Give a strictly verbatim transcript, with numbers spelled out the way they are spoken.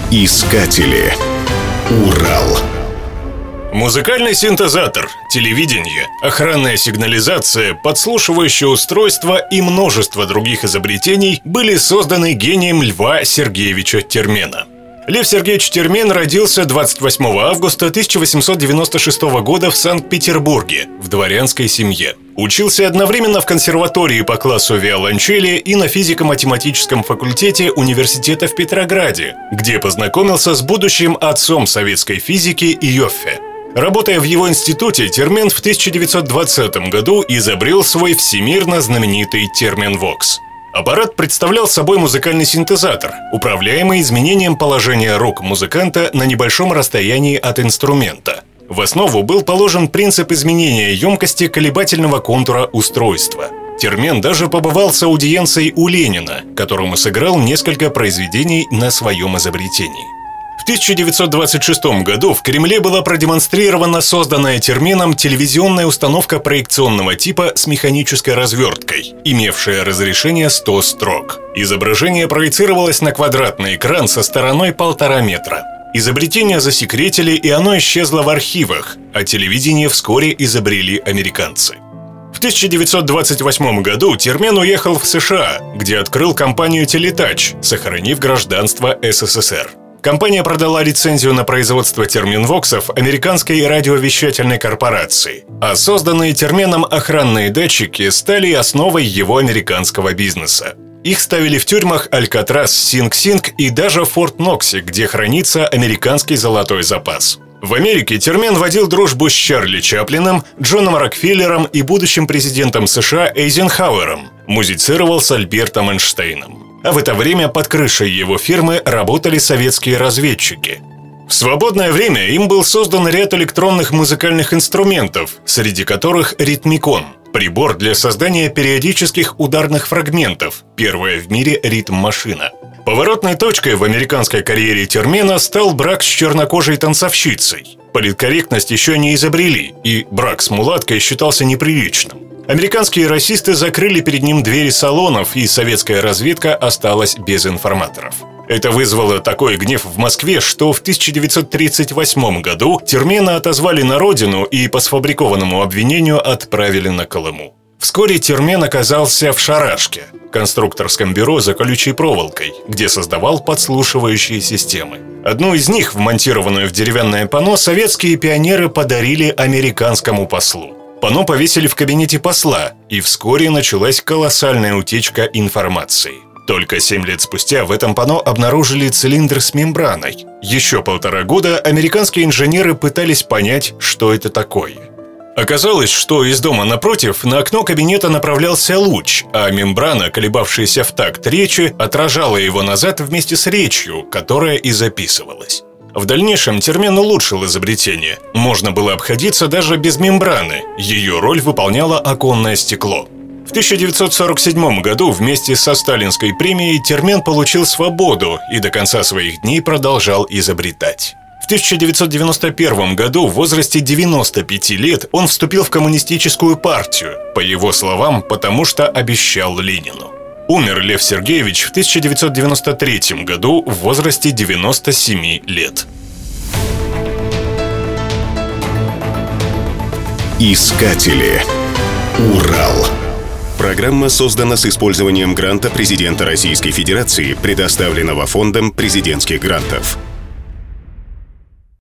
Искатели. Урал. Музыкальный синтезатор, телевидение, охранная сигнализация, подслушивающее устройство и множество других изобретений были созданы гением Льва Сергеевича Термена. Лев Сергеевич Термен родился двадцать восьмого августа тысяча восемьсот девяносто шестого года в Санкт-Петербурге в дворянской семье. Учился одновременно в консерватории по классу виолончели и на физико-математическом факультете университета в Петрограде, где познакомился с будущим отцом советской физики Иоффе. Работая в его институте, Термен в тысяча девятьсот двадцатом году изобрел свой всемирно знаменитый Терменвокс. Аппарат представлял собой музыкальный синтезатор, управляемый изменением положения рук музыканта на небольшом расстоянии от инструмента. В основу был положен принцип изменения емкости колебательного контура устройства. Термен даже побывал с аудиенцией у Ленина, которому сыграл несколько произведений на своем изобретении. В тысяча девятьсот двадцать шестом году в Кремле была продемонстрирована созданная Терменом телевизионная установка проекционного типа с механической разверткой, имевшая разрешение сто строк. Изображение проецировалось на квадратный экран со стороной полтора метра. Изобретение засекретили, и оно исчезло в архивах, а телевидение вскоре изобрели американцы. В тысяча девятьсот двадцать восьмом году Термен уехал в США, где открыл компанию «Телетач», сохранив гражданство СССР. Компания продала лицензию на производство терменвоксов американской радиовещательной корпорации, а созданные Терменом охранные датчики стали основой его американского бизнеса. Их ставили в тюрьмах Алькатрас, Синг-Синг и даже в Форт-Ноксе, где хранится американский золотой запас. В Америке Термен водил дружбу с Чарли Чаплином, Джоном Рокфеллером и будущим президентом США Эйзенхауэром, музицировал с Альбертом Эйнштейном. А в это время под крышей его фирмы работали советские разведчики. В свободное время им был создан ряд электронных музыкальных инструментов, среди которых ритмикон – прибор для создания периодических ударных фрагментов, первая в мире ритм-машина. Поворотной точкой в американской карьере Термена стал брак с чернокожей танцовщицей. Политкорректность еще не изобрели, и брак с мулаткой считался неприличным. Американские расисты закрыли перед ним двери салонов, и советская разведка осталась без информаторов. Это вызвало такой гнев в Москве, что в тысяча девятьсот тридцать восьмом году Термена отозвали на родину и по сфабрикованному обвинению отправили на Колыму. Вскоре Термен оказался в Шарашке, конструкторском бюро за колючей проволокой, где создавал подслушивающие системы. Одну из них, вмонтированную в деревянное панно, советские пионеры подарили американскому послу. Панно повесили в кабинете посла, и вскоре началась колоссальная утечка информации. Только семь лет спустя в этом панно обнаружили цилиндр с мембраной. Еще полтора года американские инженеры пытались понять, что это такое. Оказалось, что из дома напротив на окно кабинета направлялся луч, а мембрана, колебавшаяся в такт речи, отражала его назад вместе с речью, которая и записывалась. В дальнейшем Термен улучшил изобретение. Можно было обходиться даже без мембраны. Ее роль выполняло оконное стекло. В тысяча девятьсот сорок седьмом году вместе со Сталинской премией Термен получил свободу и до конца своих дней продолжал изобретать. В тысяча девятьсот девяносто первом году в возрасте девяноста пяти лет он вступил в коммунистическую партию, по его словам, потому что обещал Ленину. Умер Лев Сергеевич в тысяча девятьсот девяносто третьем году в возрасте девяноста семи лет. Искатели. Урал. Программа создана с использованием гранта президента Российской Федерации, предоставленного Фондом президентских грантов.